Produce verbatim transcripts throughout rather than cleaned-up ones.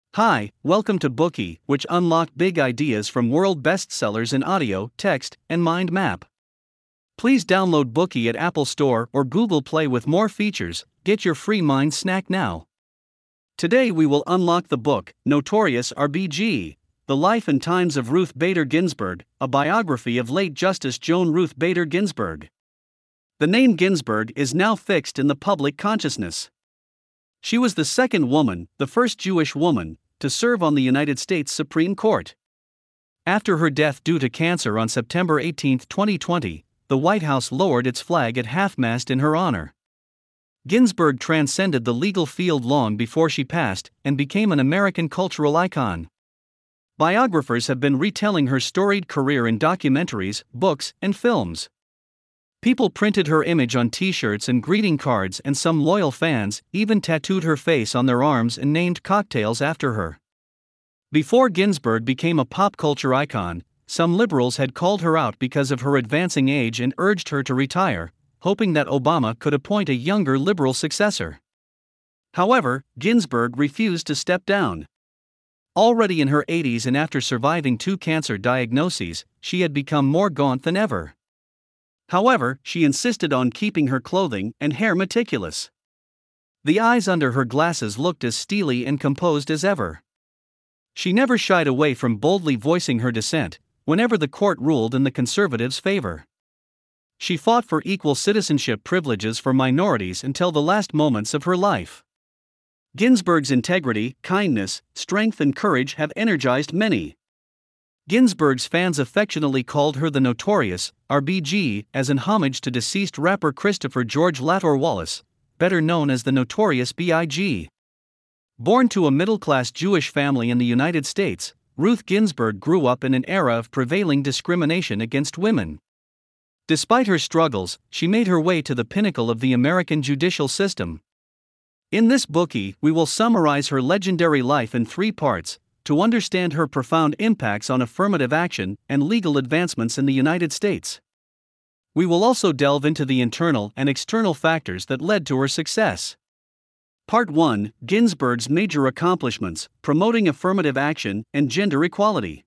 Hi, welcome to Bookie, which unlock big ideas from world bestsellers in audio, text, and mind map. Please download Bookie at Apple Store or Google Play with more features. Get your free mind snack now. Today we will unlock the book, Notorious R B G, The Life and Times of Ruth Bader Ginsburg, a biography of late Justice Joan Ruth Bader Ginsburg. The name Ginsburg is now fixed in the public consciousness. She was the second woman, the first Jewish woman, to serve on the United States Supreme Court. After her death due to cancer on September eighteenth, twenty twenty, the White House lowered its flag at half-mast in her honor. Ginsburg transcended the legal field long before she passed and became an American cultural icon. Biographers have been retelling her storied career in documentaries, books, and films. People printed her image on t-shirts and greeting cards, and some loyal fans even tattooed her face on their arms and named cocktails after her. Before Ginsburg became a pop culture icon, some liberals had called her out because of her advancing age and urged her to retire, hoping that Obama could appoint a younger liberal successor. However, Ginsburg refused to step down. Already in her eighties and after surviving two cancer diagnoses, she had become more gaunt than ever. However, she insisted on keeping her clothing and hair meticulous. The eyes under her glasses looked as steely and composed as ever. She never shied away from boldly voicing her dissent, whenever the court ruled in the conservatives' favor. She fought for equal citizenship privileges for minorities until the last moments of her life. Ginsburg's integrity, kindness, strength, and courage have energized many. Ginsburg's fans affectionately called her the Notorious R B G as an homage to deceased rapper Christopher George Latore Wallace, better known as the Notorious B I G Born to a middle-class Jewish family in the United States, Ruth Ginsburg grew up in an era of prevailing discrimination against women. Despite her struggles, she made her way to the pinnacle of the American judicial system. In this Bookie, we will summarize her legendary life in three parts, to understand her profound impacts on affirmative action and legal advancements in the United States. We will also delve into the internal and external factors that led to her success. Part one: Ginsburg's Major Accomplishments, Promoting Affirmative Action and Gender Equality.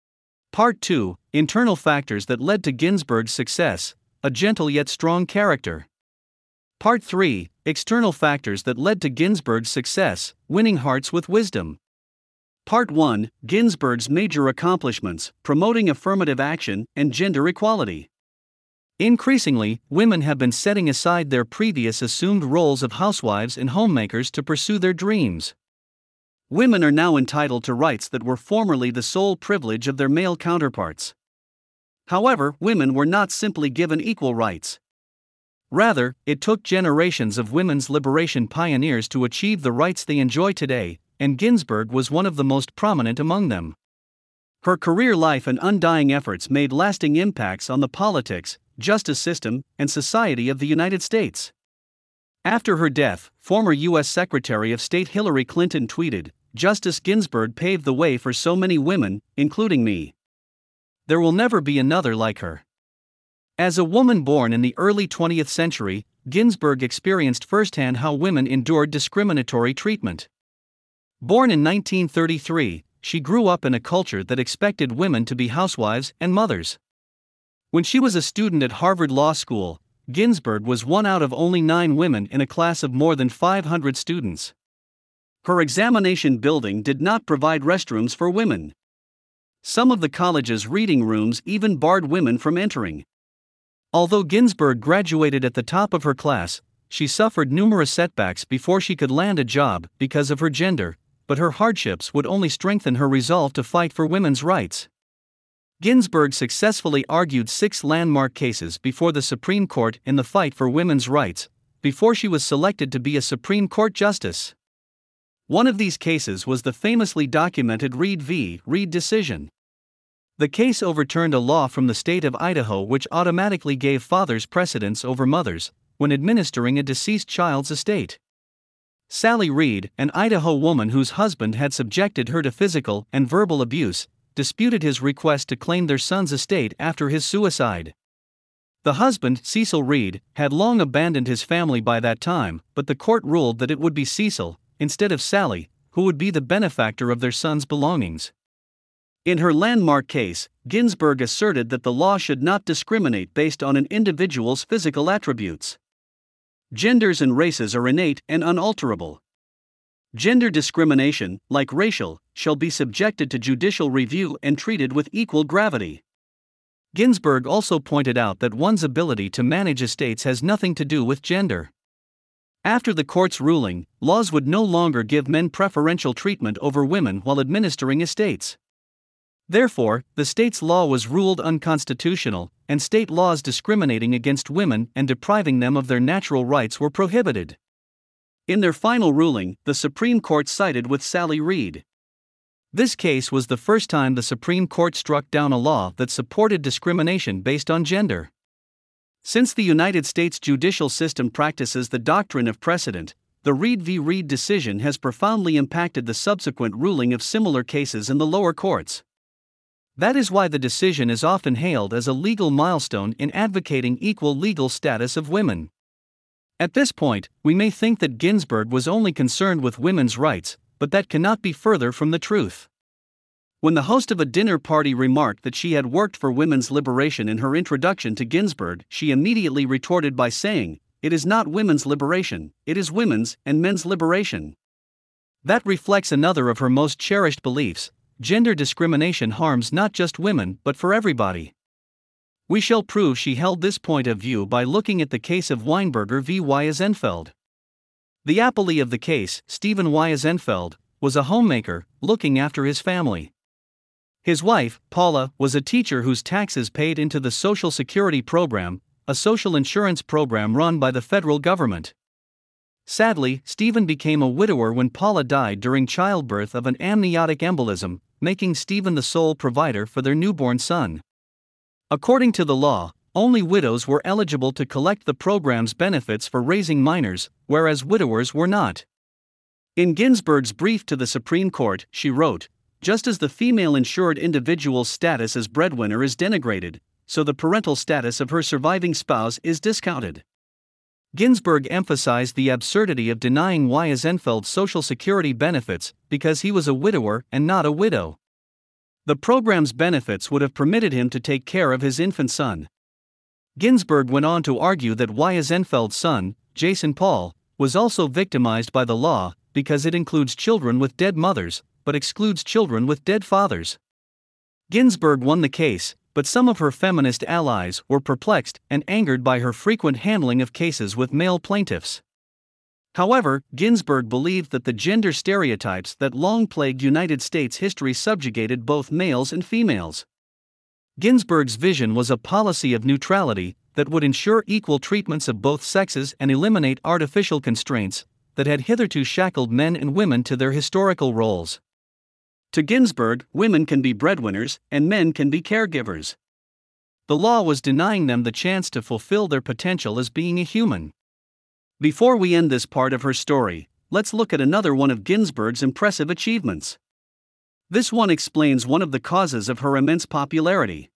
Part two: Internal Factors that led to Ginsburg's success, a gentle yet strong character. Part three: External Factors that led to Ginsburg's success, winning hearts with wisdom. Part one: Ginsburg's Major Accomplishments, Promoting Affirmative Action and Gender Equality. Increasingly, women have been setting aside their previous assumed roles of housewives and homemakers to pursue their dreams. Women are now entitled to rights that were formerly the sole privilege of their male counterparts. However, women were not simply given equal rights. Rather, it took generations of women's liberation pioneers to achieve the rights they enjoy today, and Ginsburg was one of the most prominent among them. Her career life and undying efforts made lasting impacts on the politics, justice system, and society of the United States. After her death, former U S Secretary of State Hillary Clinton tweeted, "Justice Ginsburg paved the way for so many women, including me. There will never be another like her." As a woman born in the early twentieth century, Ginsburg experienced firsthand how women endured discriminatory treatment. Born in nineteen thirty-three, she grew up in a culture that expected women to be housewives and mothers. When she was a student at Harvard Law School, Ginsburg was one out of only nine women in a class of more than five hundred students. Her examination building did not provide restrooms for women. Some of the college's reading rooms even barred women from entering. Although Ginsburg graduated at the top of her class, she suffered numerous setbacks before she could land a job because of her gender, but her hardships would only strengthen her resolve to fight for women's rights. Ginsburg successfully argued six landmark cases before the Supreme Court in the fight for women's rights, before she was selected to be a Supreme Court justice. One of these cases was the famously documented Reed v. Reed decision. The case overturned a law from the state of Idaho which automatically gave fathers precedence over mothers when administering a deceased child's estate. Sally Reed, an Idaho woman whose husband had subjected her to physical and verbal abuse, disputed his request to claim their son's estate after his suicide. The husband, Cecil Reed, had long abandoned his family by that time, but the court ruled that it would be Cecil, instead of Sally, who would be the benefactor of their son's belongings. In her landmark case, Ginsburg asserted that the law should not discriminate based on an individual's physical attributes. Genders and races are innate and unalterable. Gender discrimination, like racial, shall be subjected to judicial review and treated with equal gravity. Ginsburg also pointed out that one's ability to manage estates has nothing to do with gender. After the court's ruling, laws would no longer give men preferential treatment over women while administering estates. Therefore, the state's law was ruled unconstitutional, and state laws discriminating against women and depriving them of their natural rights were prohibited. In their final ruling, the Supreme Court sided with Sally Reed. This case was the first time the Supreme Court struck down a law that supported discrimination based on gender. Since the United States judicial system practices the doctrine of precedent, the Reed v. Reed decision has profoundly impacted the subsequent ruling of similar cases in the lower courts. That is why the decision is often hailed as a legal milestone in advocating equal legal status of women. At this point, we may think that Ginsburg was only concerned with women's rights, but that cannot be further from the truth. When the host of a dinner party remarked that she had worked for women's liberation in her introduction to Ginsburg, she immediately retorted by saying, "It is not women's liberation, it is women's and men's liberation." That reflects another of her most cherished beliefs: gender discrimination harms not just women but for everybody. We shall prove she held this point of view by looking at the case of Weinberger v. Weyersenfeld. The appellee of the case, Stephen Weyersenfeld, was a homemaker, looking after his family. His wife, Paula, was a teacher whose taxes paid into the Social Security program, a social insurance program run by the federal government. Sadly, Stephen became a widower when Paula died during childbirth of an amniotic embolism, making Stephen the sole provider for their newborn son. According to the law, only widows were eligible to collect the program's benefits for raising minors, whereas widowers were not. In Ginsburg's brief to the Supreme Court, she wrote, "Just as the female insured individual's status as breadwinner is denigrated, so the parental status of her surviving spouse is discounted." Ginsburg emphasized the absurdity of denying Weyersenfeld Social Security benefits because he was a widower and not a widow. The program's benefits would have permitted him to take care of his infant son. Ginsburg went on to argue that Weyersenfeld's son, Jason Paul, was also victimized by the law because it includes children with dead mothers, but excludes children with dead fathers. Ginsburg won the case, but some of her feminist allies were perplexed and angered by her frequent handling of cases with male plaintiffs. However, Ginsburg believed that the gender stereotypes that long plagued United States history subjugated both males and females. Ginsburg's vision was a policy of neutrality that would ensure equal treatments of both sexes and eliminate artificial constraints that had hitherto shackled men and women to their historical roles. To Ginsburg, women can be breadwinners and men can be caregivers. The law was denying them the chance to fulfill their potential as being a human. Before we end this part of her story, let's look at another one of Ginsburg's impressive achievements. This one explains one of the causes of her immense popularity.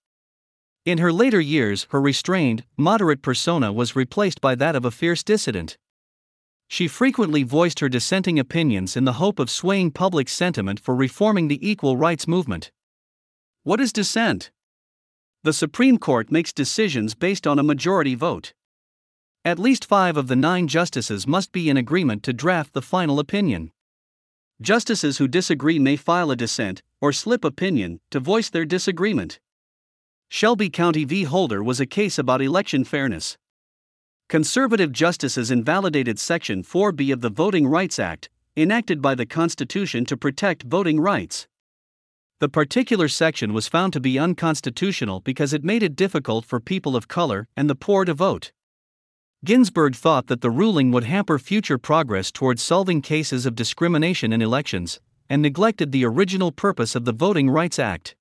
In her later years, her restrained, moderate persona was replaced by that of a fierce dissident. She frequently voiced her dissenting opinions in the hope of swaying public sentiment for reforming the equal rights movement. What is dissent? The Supreme Court makes decisions based on a majority vote. At least five of the nine justices must be in agreement to draft the final opinion. Justices who disagree may file a dissent, or slip opinion, to voice their disagreement. Shelby County v. Holder was a case about election fairness. Conservative justices invalidated Section four B of the Voting Rights Act, enacted by the Constitution to protect voting rights. The particular section was found to be unconstitutional because it made it difficult for people of color and the poor to vote. Ginsburg thought that the ruling would hamper future progress towards solving cases of discrimination in elections, and neglected the original purpose of the Voting Rights Act.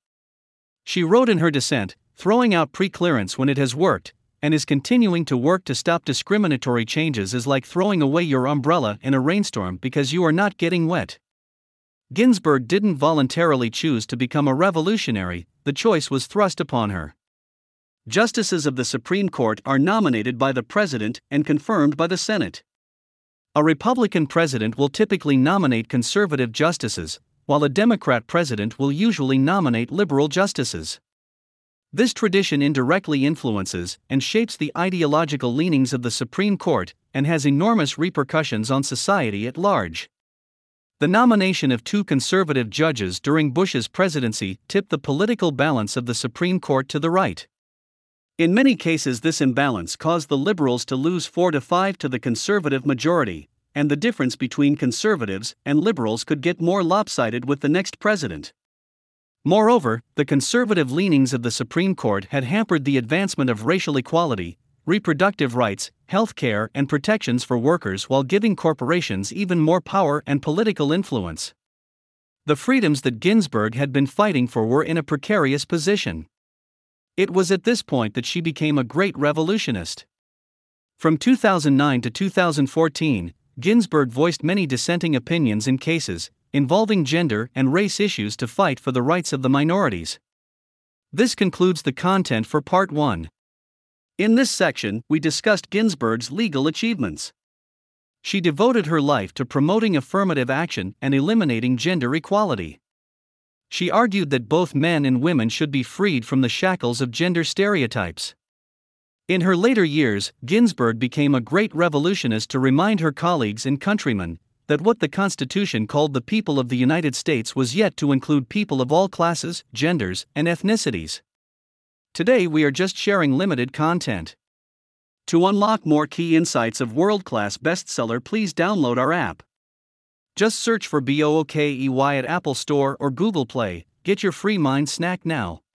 She wrote in her dissent, "Throwing out preclearance when it has worked, and is continuing to work to stop discriminatory changes is like throwing away your umbrella in a rainstorm because you are not getting wet." Ginsburg didn't voluntarily choose to become a revolutionary, the choice was thrust upon her. Justices of the Supreme Court are nominated by the President and confirmed by the Senate. A Republican president will typically nominate conservative justices, while a Democrat president will usually nominate liberal justices. This tradition indirectly influences and shapes the ideological leanings of the Supreme Court and has enormous repercussions on society at large. The nomination of two conservative judges during Bush's presidency tipped the political balance of the Supreme Court to the right. In many cases, this imbalance caused the liberals to lose four to five to the conservative majority, and the difference between conservatives and liberals could get more lopsided with the next president. Moreover, the conservative leanings of the Supreme Court had hampered the advancement of racial equality, reproductive rights, health care, and protections for workers while giving corporations even more power and political influence. The freedoms that Ginsburg had been fighting for were in a precarious position. It was at this point that she became a great revolutionist. From two thousand nine to two thousand fourteen, Ginsburg voiced many dissenting opinions in cases involving gender and race issues to fight for the rights of the minorities. This concludes the content for Part one. In this section, we discussed Ginsburg's legal achievements. She devoted her life to promoting affirmative action and eliminating gender equality. She argued that both men and women should be freed from the shackles of gender stereotypes. In her later years, Ginsburg became a great revolutionist to remind her colleagues and countrymen that what the Constitution called the people of the United States was yet to include people of all classes, genders, and ethnicities. Today we are just sharing limited content. To unlock more key insights of world-class bestseller, please download our app. Just search for BOOKEY at Apple Store or Google Play. Get your free mind snack now.